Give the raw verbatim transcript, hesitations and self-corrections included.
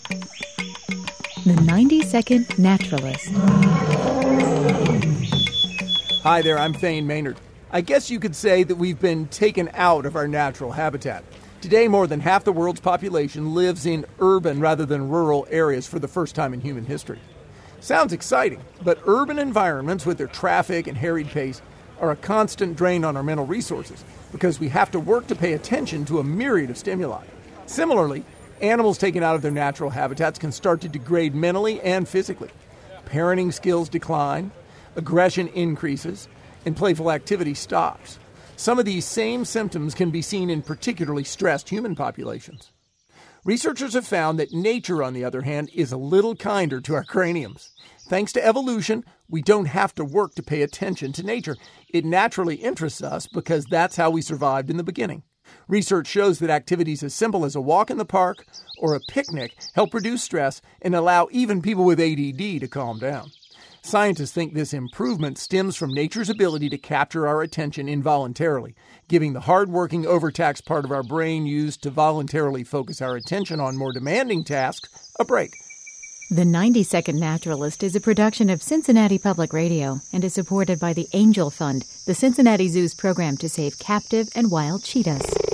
The ninety-second Naturalist. Hi there, I'm Thane Maynard. I guess you could say that we've been taken out of our natural habitat. Today, more than half the world's population lives in urban rather than rural areas for the first time in human history. Sounds exciting, but urban environments with their traffic and harried pace are a constant drain on our mental resources because we have to work to pay attention to a myriad of stimuli. Similarly, animals taken out of their natural habitats can start to degrade mentally and physically. Parenting skills decline, aggression increases, and playful activity stops. Some of these same symptoms can be seen in particularly stressed human populations. Researchers have found that nature, on the other hand, is a little kinder to our craniums. Thanks to evolution, we don't have to work to pay attention to nature. It naturally interests us because that's how we survived in the beginning. Research shows that activities as simple as a walk in the park or a picnic help reduce stress and allow even people with A D D to calm down. Scientists think this improvement stems from nature's ability to capture our attention involuntarily, giving the hard-working, overtaxed part of our brain used to voluntarily focus our attention on more demanding tasks a break. The ninety-second Naturalist is a production of Cincinnati Public Radio and is supported by the Angel Fund, the Cincinnati Zoo's program to save captive and wild cheetahs.